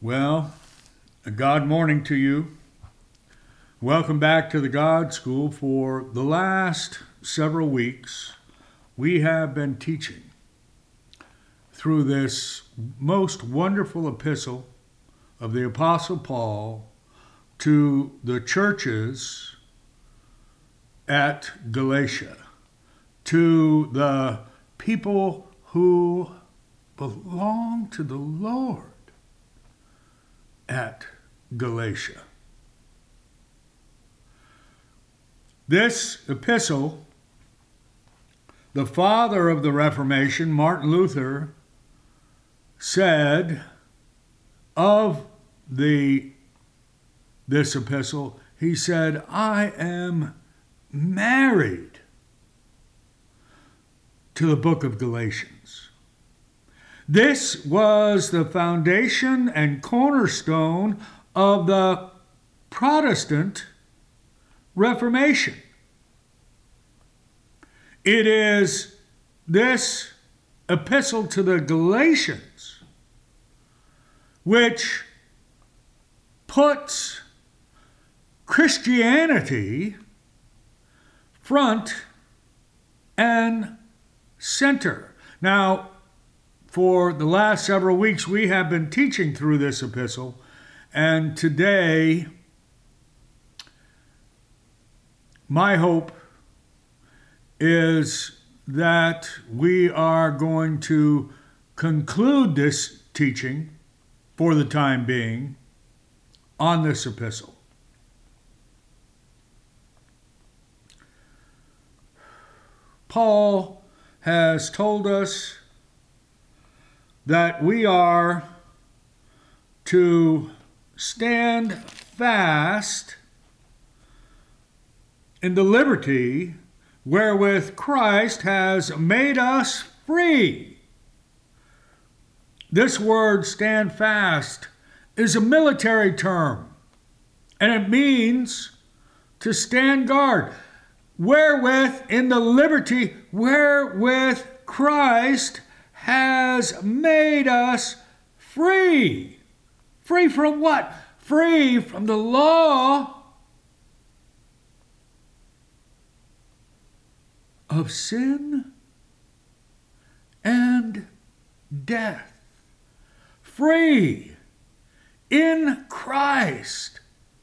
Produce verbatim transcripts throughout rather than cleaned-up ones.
Well, a God morning to you. Welcome back to the God School. For the last several weeks, we have been teaching through this most wonderful epistle of the Apostle Paul to the churches at Galatia, to the people who belong to the Lord at Galatia. This epistle, the father of the Reformation, Martin Luther, said of the this epistle, he said, I am married to the book of Galatians. This was the foundation and cornerstone of the Protestant Reformation. It is this epistle to the Galatians which puts Christianity front and center. Now, for the last several weeks, we have been teaching through this epistle, and today, my hope is that we are going to conclude this teaching for the time being on this epistle. Paul has told us that we are to stand fast in the liberty wherewith Christ has made us free. This word, stand fast, is a military term, and it means to stand guard. Wherewith, in the liberty wherewith Christ has made us free. Free from what? Free from the law of sin and death. Free in Christ.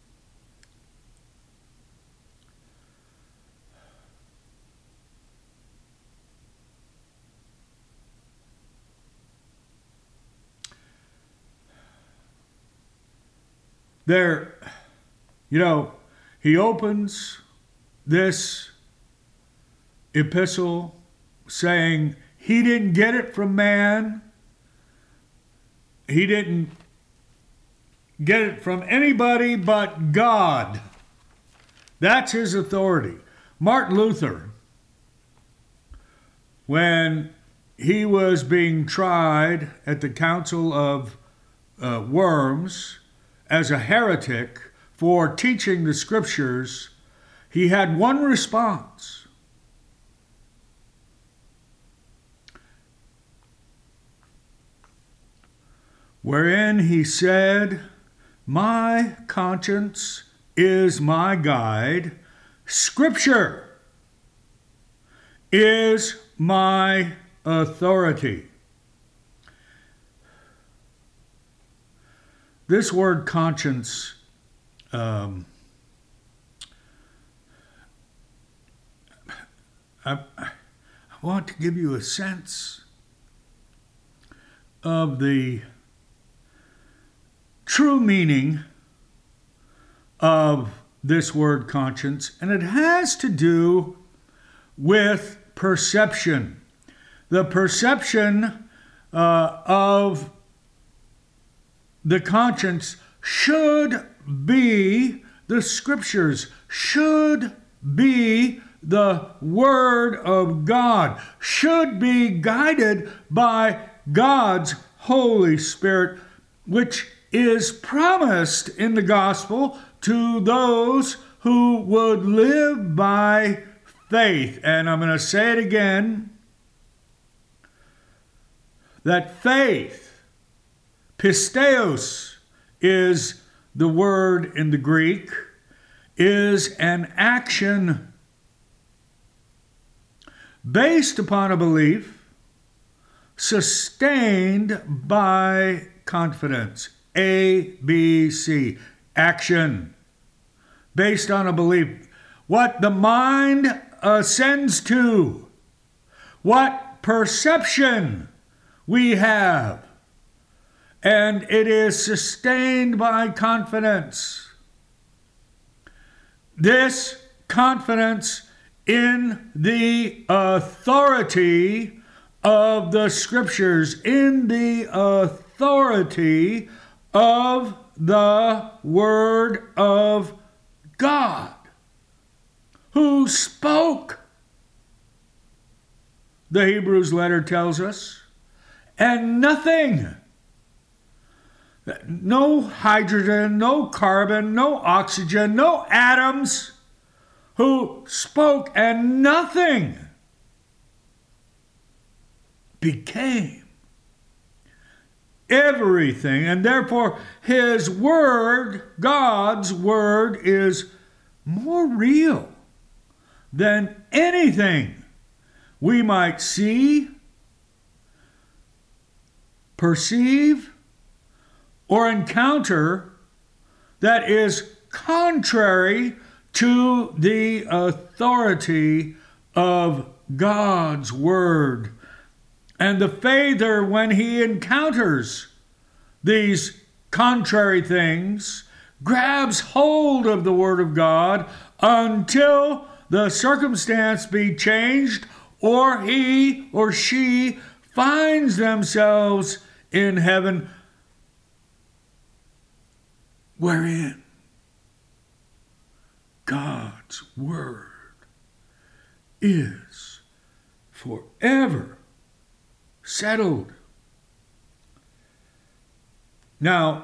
There, you know, he opens this epistle saying he didn't get it from man. He didn't get it from anybody but God. That's his authority. Martin Luther, when he was being tried at the Council of uh, Worms as a heretic for teaching the scriptures, he had one response. Wherein he said, my conscience is my guide. Scripture is my authority. This word conscience, um, I, I want to give you a sense of the true meaning of this word conscience, and it has to do with perception. The perception uh, of the conscience should be the scriptures, should be the Word of God, should be guided by God's Holy Spirit, which is promised in the gospel to those who would live by faith. And I'm going to say it again, that faith, pisteos, is the word in the Greek, is an action based upon a belief, sustained by confidence. A, B, C. Action based on a belief. What the mind ascends to, what perception we have, and it is sustained by confidence. This confidence in the authority of the Scriptures, in the authority of the Word of God, who spoke, the Hebrews letter tells us, and nothing, no hydrogen, no carbon, no oxygen, no atoms, who spoke and nothing became everything. And therefore his word, God's word, is more real than anything we might see, perceive, or encounter that is contrary to the authority of God's word. And the faither, when he encounters these contrary things, grabs hold of the word of God until the circumstance be changed, or he or she finds themselves in heaven, wherein God's word is forever settled. Now,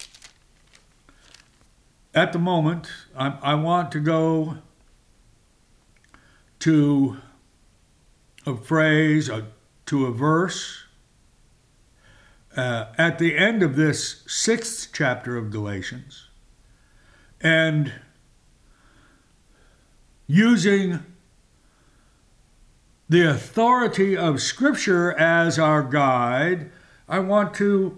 at the moment, I, I want to go to a phrase, a, to a verse, uh, at the end of this sixth chapter of Galatians, and using the authority of Scripture as our guide, I want to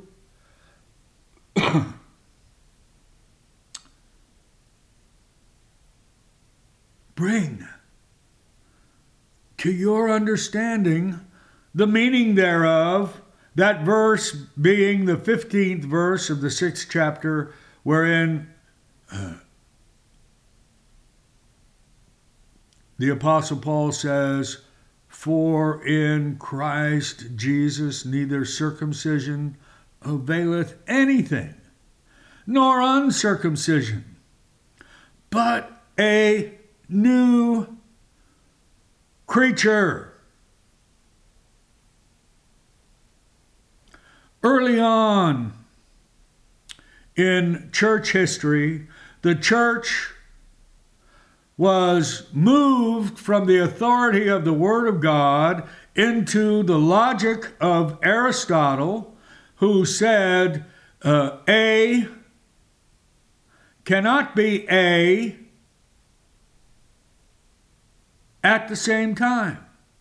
bring to your understanding the meaning thereof, that verse being the fifteenth verse of the sixth chapter, wherein uh, the Apostle Paul says, "For in Christ Jesus neither circumcision availeth anything, nor uncircumcision, but a new creature." Early on in church history, the church was moved from the authority of the Word of God into the logic of Aristotle, who said uh, A cannot be A at the same time.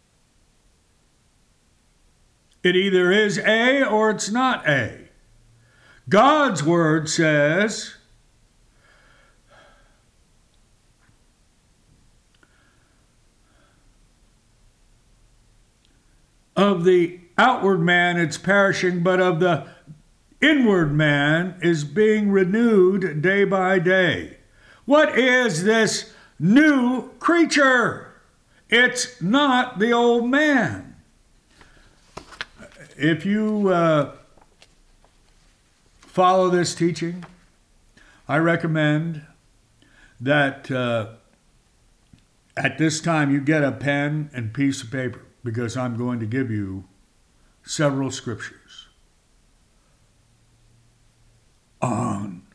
It either is A or it's not A. God's word says, of the outward man it's perishing, but of the inward man is being renewed day by day. What is this new creature? It's not the old man. If you uh, follow this teaching, I recommend that uh, at this time you get a pen and piece of paper, because I'm going to give you several scriptures on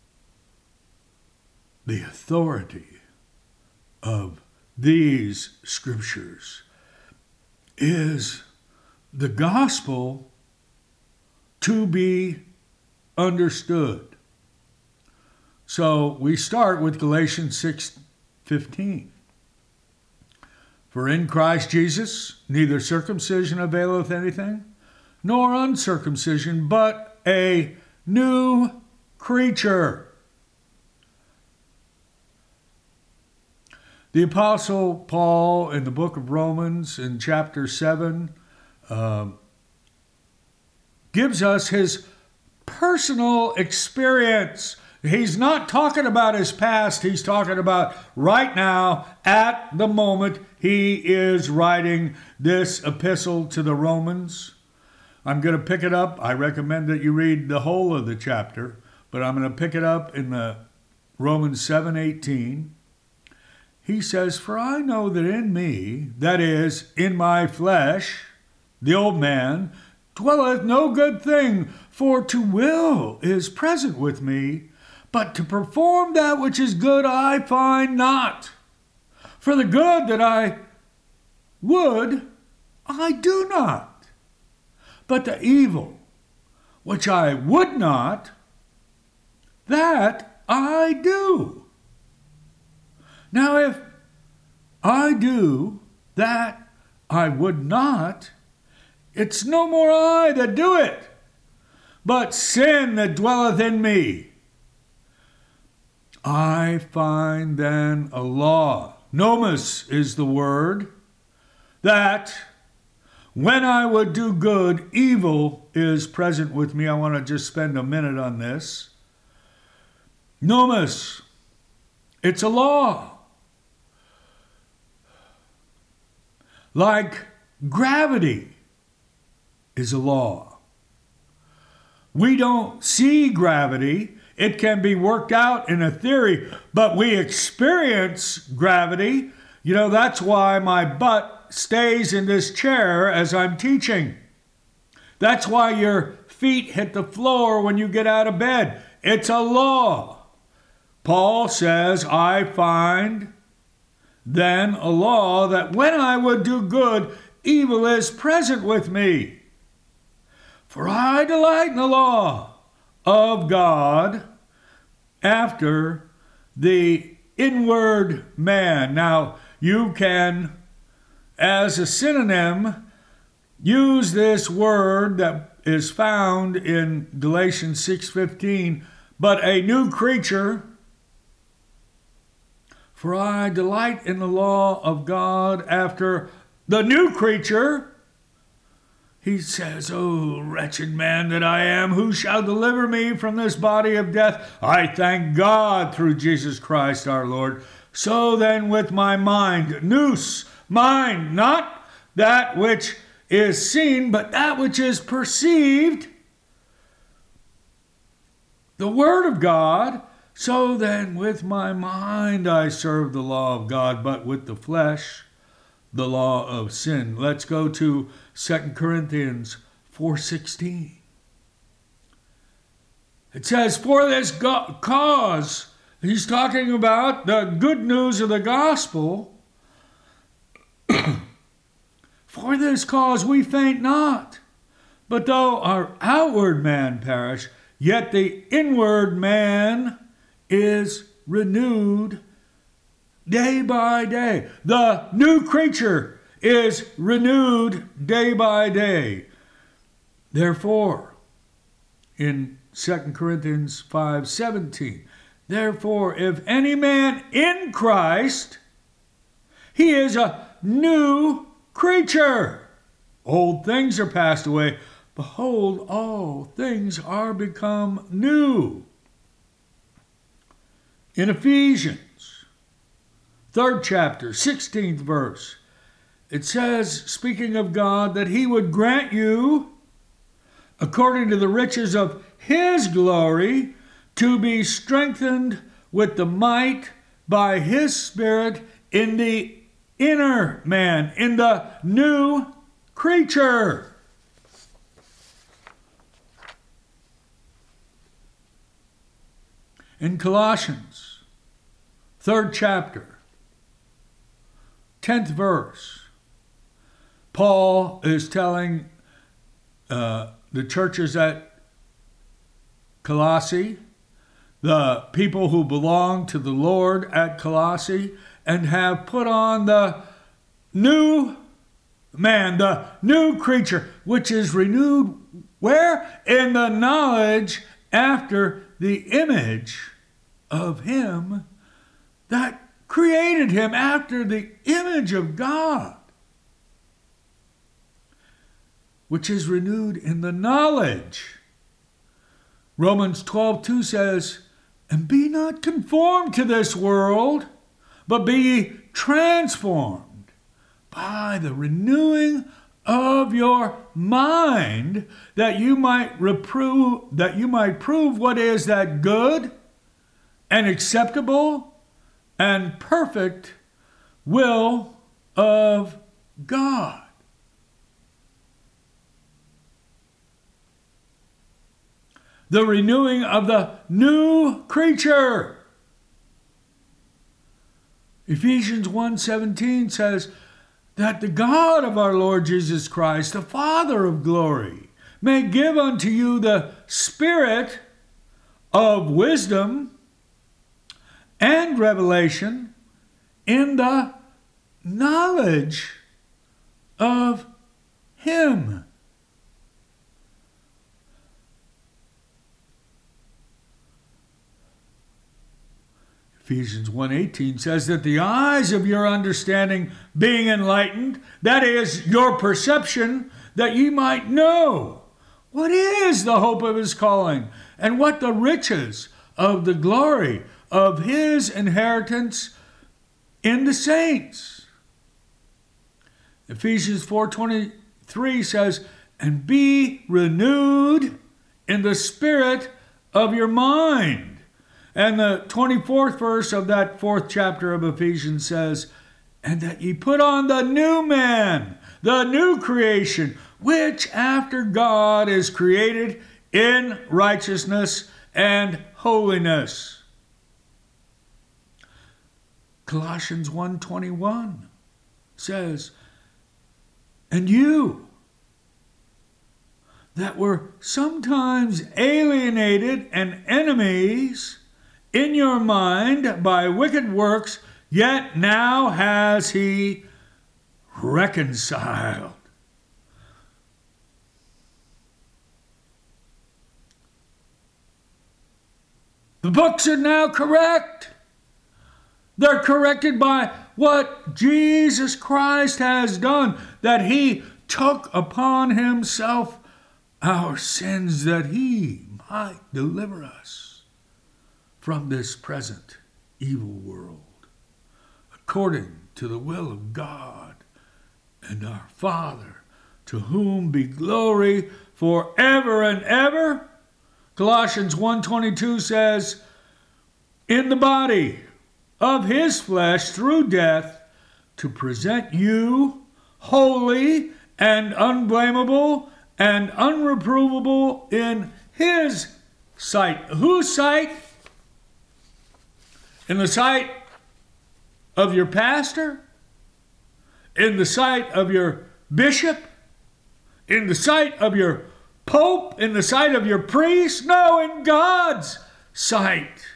the authority of these scriptures. Is the gospel to be understood? So we start with Galatians six fifteen. For in Christ Jesus neither circumcision availeth anything, nor uncircumcision, but a new creature. The Apostle Paul in the book of Romans in chapter seven uh, gives us his personal experience. He's not talking about his past. He's talking about right now, at the moment he is writing this epistle to the Romans. I'm going to pick it up. I recommend that you read the whole of the chapter, but I'm going to pick it up in the Romans seven eighteen. He says, for I know that in me, that is, in my flesh, the old man, dwelleth no good thing, for to will is present with me, but to perform that which is good I find not. For the good that I would, I do not. But the evil, which I would not, that I do. Now if I do that I would not, it's no more I that do it, but sin that dwelleth in me. I find then a law, nomos is the word, that when I would do good, evil is present with me. I want to just spend a minute on this. Nomos, it's a law. Like gravity is a law. We don't see gravity. It can be worked out in a theory, but we experience gravity. You know, that's why my butt stays in this chair as I'm teaching. That's why your feet hit the floor when you get out of bed. It's a law. Paul says, I find then a law that when I would do good, evil is present with me. For I delight in the law of God after the inward man. Now, you can, as a synonym, use this word that is found in Galatians six fifteen, but a new creature. For I delight in the law of God after the new creature. He says, O wretched man that I am, who shall deliver me from this body of death? I thank God through Jesus Christ our Lord. So then with my mind, nous, mind, not that which is seen, but that which is perceived, the word of God. So then with my mind I serve the law of God, but with the flesh, the law of sin. Let's go to Second Corinthians four sixteen. It says, for this go- cause, he's talking about the good news of the gospel. For this cause we faint not, but though our outward man perish, yet the inward man is renewed day by day. The new creature is renewed day by day. Therefore, in Second Corinthians five seventeen, therefore, if any man in Christ, he is a new creature. Old things are passed away. Behold, all things are become new. In Ephesians, third chapter, sixteenth verse, it says, speaking of God, that he would grant you, according to the riches of his glory, to be strengthened with the might by his Spirit in the inner man, in the new creature. In Colossians, third chapter, tenth verse, Paul is telling uh, the churches at Colossae the people who belong to the Lord at Colossae, and have put on the new man, the new creature, which is renewed where? In the knowledge after the image of him that created him, after the image of God, which is renewed in the knowledge. Romans twelve two says, and be not conformed to this world, but be ye transformed by the renewing of your mind, that you might reprove, that you might prove what is that good and acceptable and perfect will of God. The renewing of the new creature. Ephesians one seventeen says that the God of our Lord Jesus Christ, the Father of glory, may give unto you the spirit of wisdom and revelation in the knowledge of him. Ephesians one eighteen says that the eyes of your understanding being enlightened, that is, your perception, that ye might know what is the hope of his calling, and what the riches of the glory of his inheritance in the saints. Ephesians four twenty-three says, and be renewed in the spirit of your mind. And the twenty-fourth verse of that fourth chapter of Ephesians says, and that ye put on the new man, the new creation, which after God is created in righteousness and holiness. Colossians one twenty-one says, and you that were sometimes alienated and enemies in your mind by wicked works, yet now has he reconciled. The books are now correct. They're corrected by what Jesus Christ has done, that he took upon himself our sins, that he might deliver us from this present evil world, according to the will of God and our Father, to whom be glory forever and ever. Colossians one twenty-two says, in the body of his flesh through death, to present you holy and unblameable and unreprovable in his sight. Whose sight? In the sight of your pastor? In the sight of your bishop? In the sight of your pope? In the sight of your priest? No, in God's sight.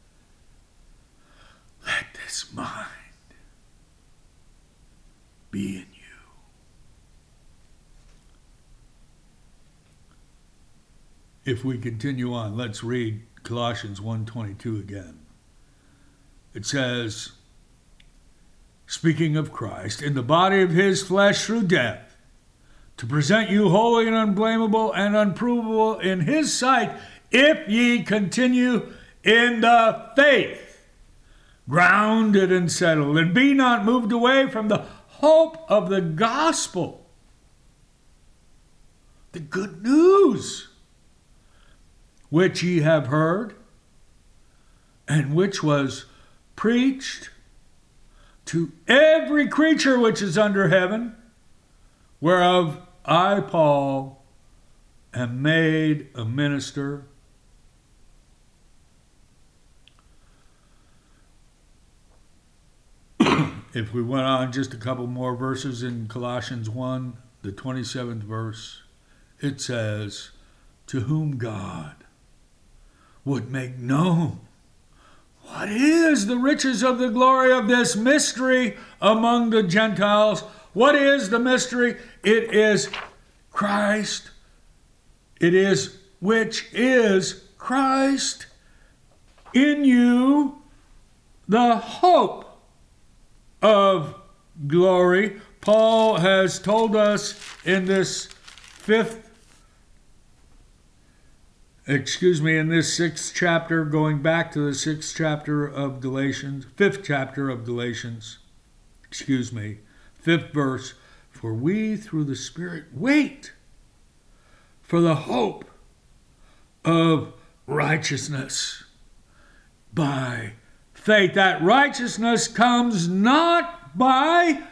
Let this mind be in you. If we continue on, let's read Colossians one twenty-two again. It says, speaking of Christ, in the body of his flesh through death, to present you holy and unblameable and unprovable in his sight, if ye continue in the faith, grounded and settled, and be not moved away from the hope of the gospel, the good news, which ye have heard, and which was preached to every creature which is under heaven, whereof I, Paul, am made a minister. If we went on just a couple more verses in Colossians one, the twenty-seventh verse, it says, to whom God, would make known what is the riches of the glory of this mystery among the Gentiles. What is the mystery? It is Christ. It is which is Christ in you, the hope of glory. Paul has told us in this fifth, excuse me, in this sixth chapter, going back to the sixth chapter of Galatians, fifth chapter of Galatians, excuse me, fifth verse, for we through the Spirit wait for the hope of righteousness by faith. That righteousness comes not by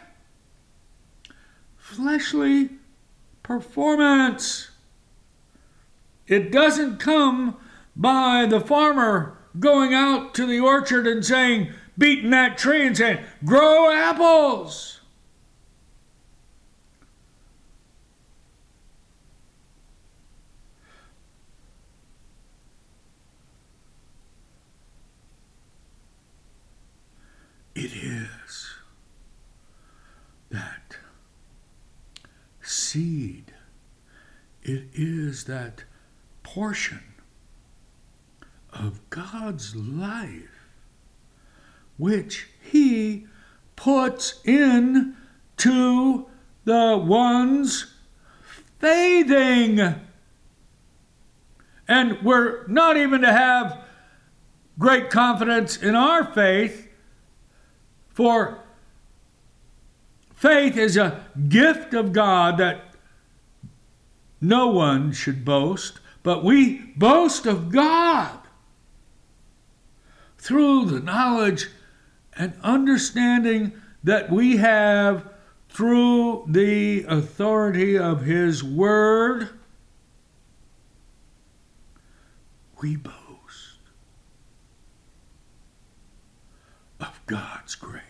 fleshly performance. It doesn't come by the farmer going out to the orchard and saying, beating that tree and saying, grow apples. It is that seed. It is that portion of God's life which He puts in to the ones faithing. And we're not even to have great confidence in our faith, for faith is a gift of God that no one should boast, but we boast of God through the knowledge and understanding that we have through the authority of His Word. We boast of God's grace.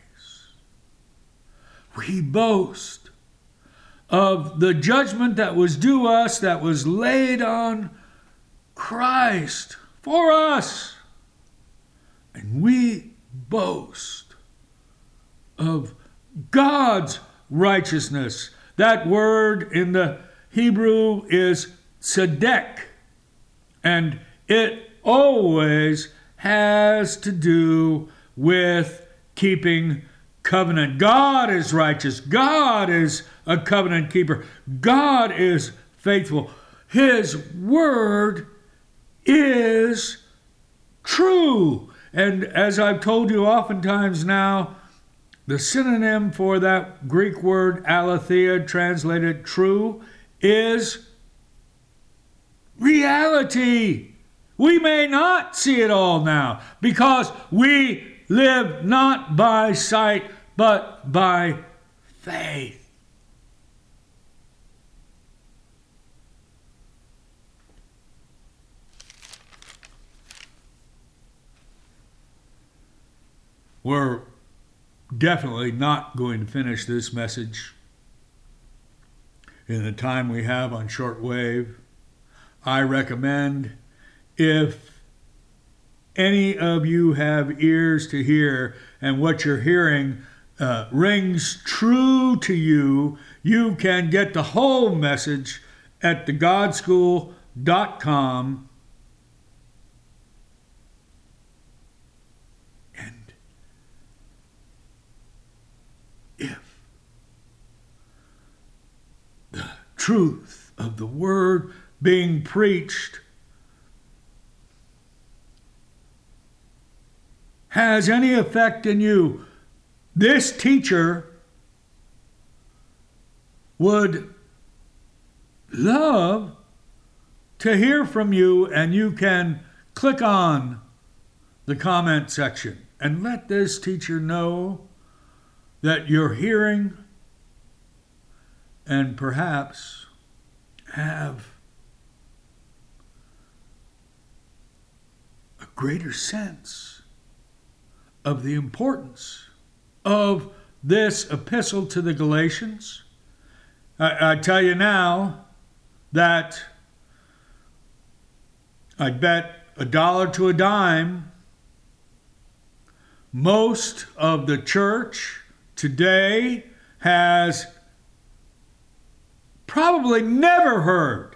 We boast of the judgment that was due us, that was laid on Christ for us. And we boast of God's righteousness. That word in the Hebrew is tzedek, and it always has to do with keeping covenant. God is righteous. God is a covenant keeper. God is faithful. His word is true. And as I've told you oftentimes now, the synonym for that Greek word aletheia, translated true, is reality. We may not see it all now because we live not by sight, but by faith. We're definitely not going to finish this message in the time we have on shortwave. I recommend, if any of you have ears to hear and what you're hearing uh, rings true to you, you can get the whole message at the god school dot com. And if the truth of the word being preached has any effect in you, this teacher would love to hear from you, and you can click on the comment section and let this teacher know that you're hearing, and perhaps have a greater sense of the importance of this epistle to the Galatians. I, I tell you now that I bet a dollar to a dime, most of the church today has probably never heard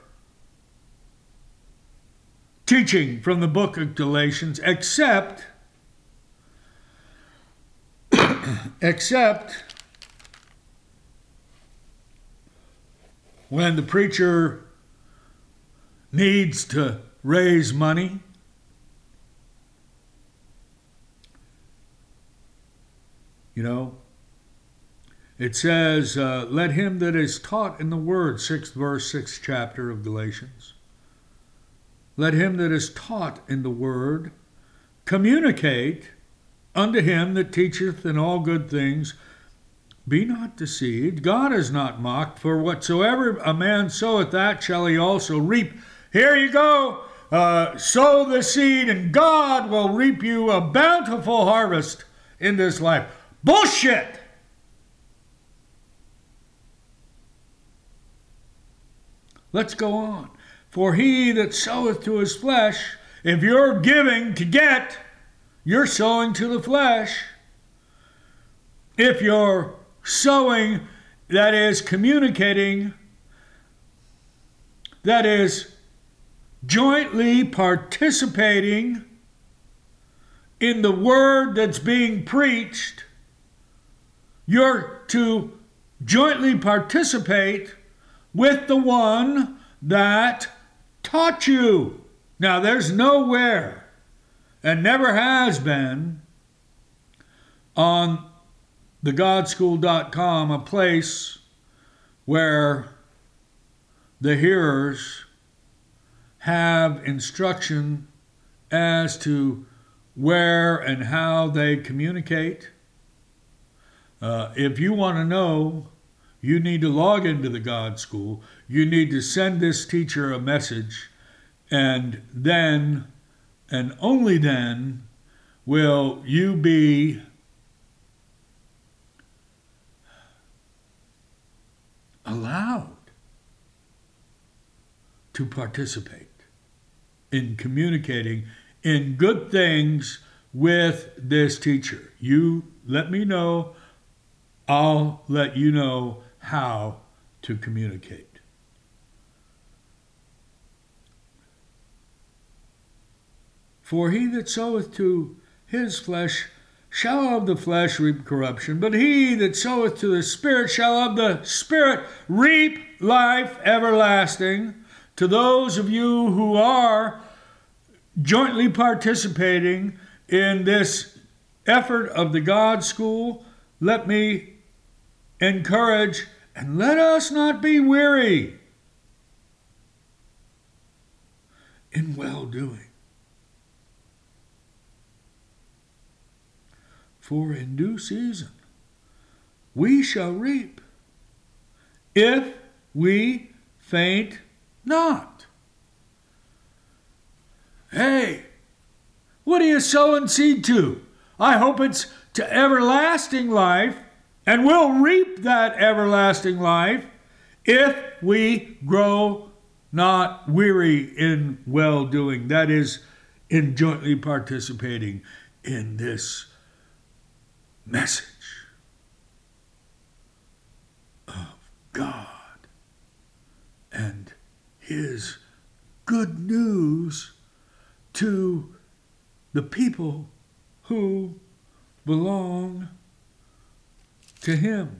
teaching from the book of Galatians except except when the preacher needs to raise money. You know, it says, uh, let him that is taught in the word, sixth verse, sixth chapter of Galatians. Let him that is taught in the word communicate unto him that teacheth in all good things. Be not deceived. God is not mocked, for whatsoever a man soweth, that shall he also reap. Here you go. Uh, sow the seed, and God will reap you a bountiful harvest in this life. Bullshit! Let's go on. For he that soweth to his flesh, if you're giving to get, you're sowing to the flesh. If you're sowing, that is communicating, that is jointly participating in the word that's being preached, you're to jointly participate with the one that taught you. Now, there's nowhere, and never has been, on the god school dot com, a place where the hearers have instruction as to where and how they communicate. Uh, if you want to know, you need to log into the God School. You need to send this teacher a message, and then, and only then, will you be allowed to participate in communicating in good things with this teacher. You let me know, I'll let you know how to communicate. For he that soweth to his flesh shall of the flesh reap corruption, but he that soweth to the Spirit shall of the Spirit reap life everlasting. To those of you who are jointly participating in this effort of the God School, let me encourage, and let us not be weary in well-doing. For in due season we shall reap, if we faint not. Hey, what are you sowing seed to? I hope it's to everlasting life, and we'll reap that everlasting life if we grow not weary in well-doing. That is, in jointly participating in this message of God and his good news to the people who belong to him.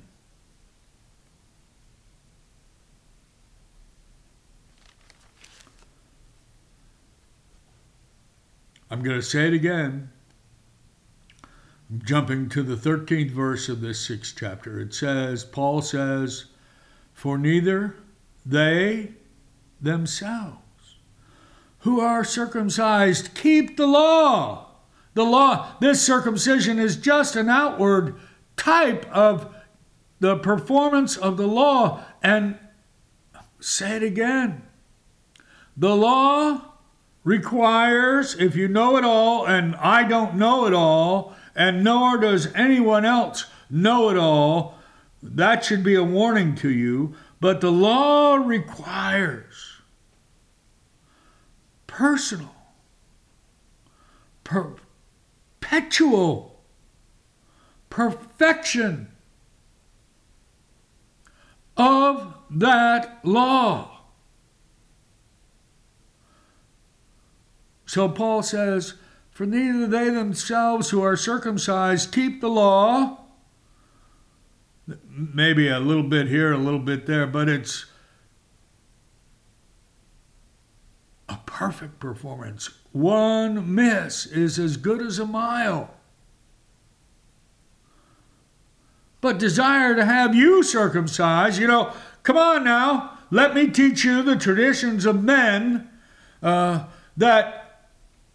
I'm going to say it again. I'm jumping to the thirteenth verse of this sixth chapter. It says, Paul says, for neither they themselves who are circumcised keep the law. The law, this circumcision is just an outward type of the performance of the law. And say it again. The law requires, if you know it all, and I don't know it all, and nor does anyone else know it all, that should be a warning to you. But the law requires personal perpetual perfection of that law. So Paul says, for neither they themselves who are circumcised keep the law, maybe a little bit here, a little bit there, but it's a perfect performance. One miss is as good as a mile. But desire to have you circumcised, you know, come on now, let me teach you the traditions of men, uh, that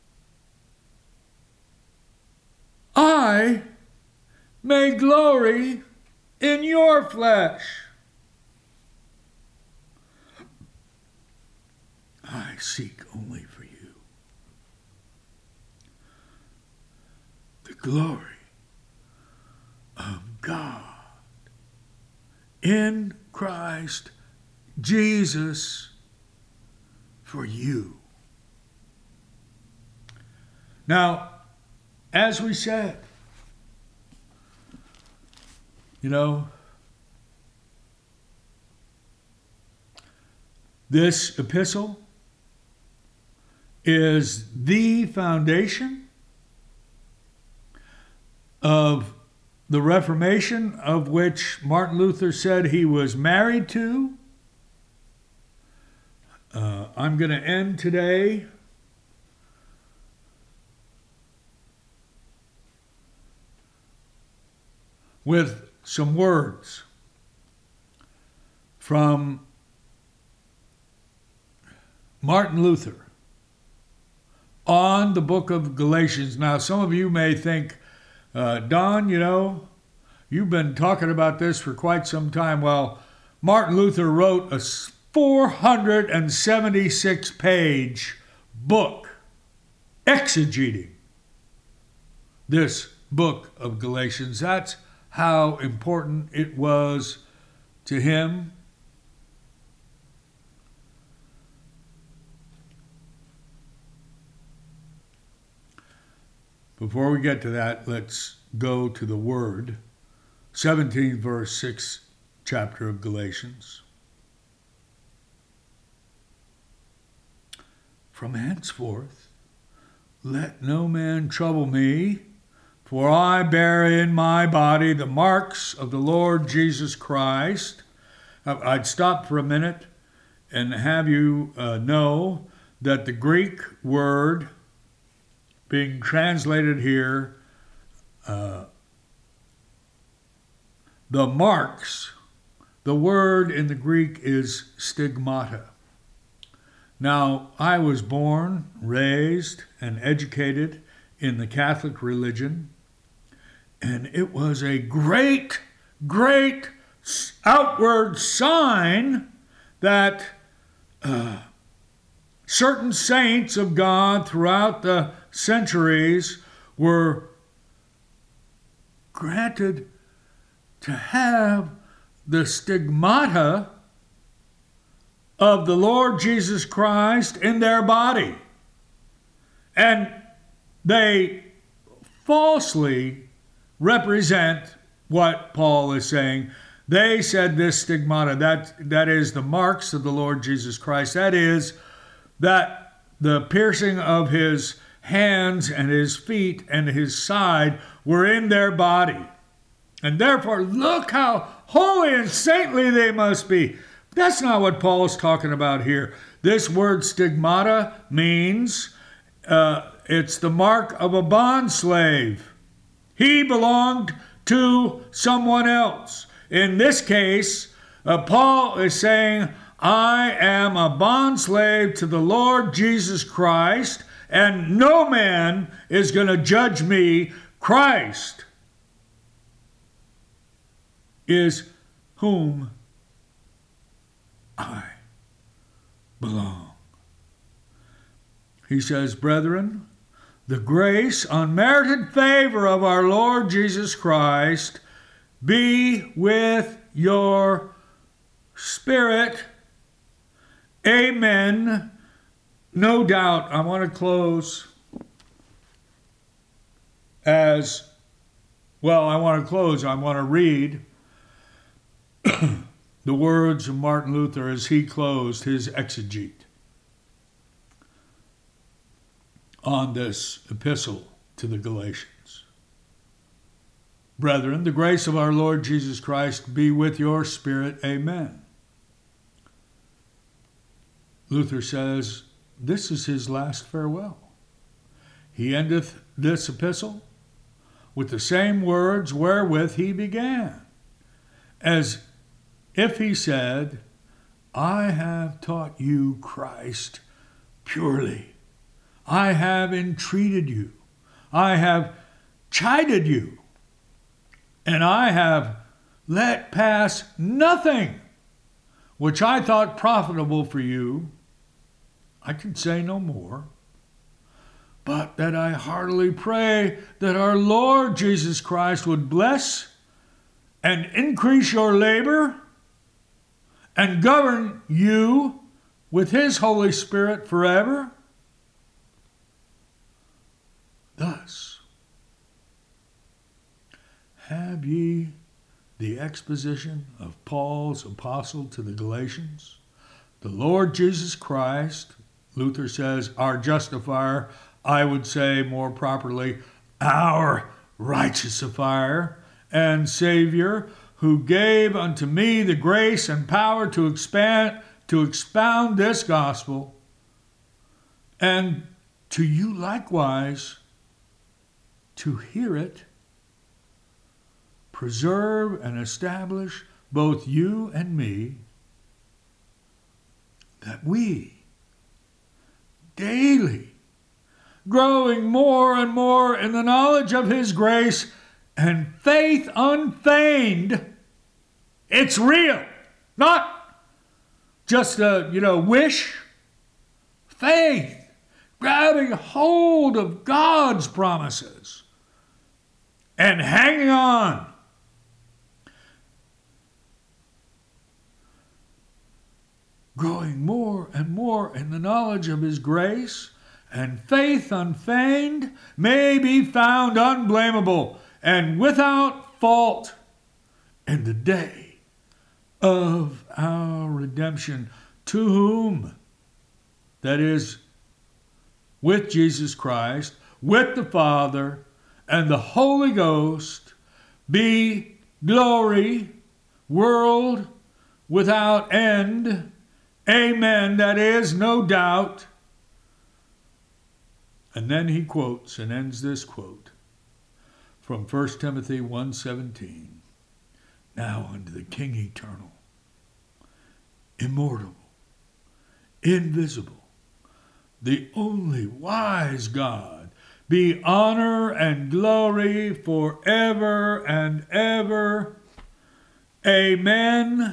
I may glory in your flesh. I seek only for you the glory of God in Christ Jesus for you. Now, as we said, you know, this epistle is the foundation of the Reformation, of which Martin Luther said he was married to. Uh, I'm going to end today with some words from Martin Luther on the book of Galatians. Now, some of you may think, uh, Don, you know, you've been talking about this for quite some time. Well, Martin Luther wrote a four hundred seventy-six page book exegeting this book of Galatians. That's how important it was to him. Before we get to that, let's go to the Word. seventeenth verse, sixth chapter of Galatians. From henceforth, let no man trouble me, for I bear in my body the marks of the Lord Jesus Christ. I'd stop for a minute and have you uh, know that the Greek word being translated here, uh, the marks, the word in the Greek is stigmata. Now, I was born, raised, and educated in the Catholic religion, and it was a great, great outward sign that uh, certain saints of God throughout the centuries were granted to have the stigmata of the Lord Jesus Christ in their body. And they falsely represent what Paul is saying. They said this stigmata, that, that is the marks of the Lord Jesus Christ. That is, that the piercing of his hands and his feet and his side were in their body. And therefore, look how holy and saintly they must be. That's not what Paul's talking about here. This word stigmata means uh, it's the mark of a bondslave. He belonged to someone else. In this case, uh, Paul is saying, I am a bondslave to the Lord Jesus Christ, and no man is going to judge me. Christ is whom I belong. He says, brethren, the grace, unmerited favor of our Lord Jesus Christ be with your spirit. Amen. No doubt, I want to close as well. I want to close. I want to read the words of Martin Luther as he closed his exegete on this epistle to the Galatians. Brethren, the grace of our Lord Jesus Christ be with your spirit. Amen. Luther says, this is his last farewell. He endeth this epistle with the same words wherewith he began, as if he said, I have taught you Christ purely. I have entreated you. I have chided you. And I have let pass nothing which I thought profitable for you. I can say no more. But that I heartily pray that our Lord Jesus Christ would bless and increase your labor and govern you with his Holy Spirit forever. Thus, have ye the exposition of Paul's epistle to the Galatians? The Lord Jesus Christ, Luther says, our justifier, I would say more properly, our righteousifier and Savior, who gave unto me the grace and power to expand, to expound this gospel, and to you likewise to hear it, preserve and establish both you and me, that we daily, growing more and more in the knowledge of his grace and faith unfeigned, it's real, not just a, you know, wish, faith, grabbing hold of God's promises and hanging on. Growing more and more in the knowledge of his grace, and faith unfeigned may be found unblameable and without fault in the day of our redemption, to whom, that is, with Jesus Christ, with the Father, and the Holy Ghost, be glory, world without end. Amen. That is, no doubt. And then he quotes and ends this quote from First Timothy one seventeen. Now unto the King eternal, immortal, invisible, the only wise God, be honor and glory forever and ever. Amen.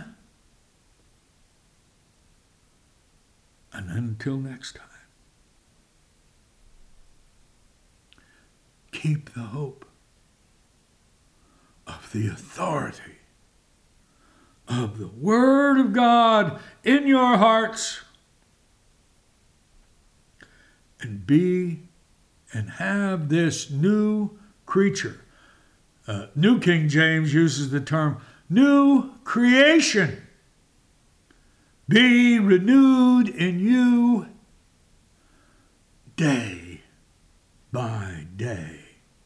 And until next time, keep the hope of the authority of the Word of God in your hearts, and be and have this new creature. Uh, New King James uses the term new creation. Be renewed in you day by day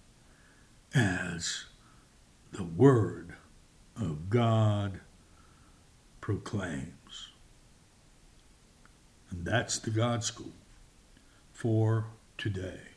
as the Word of God proclaims. And that's the God School for today.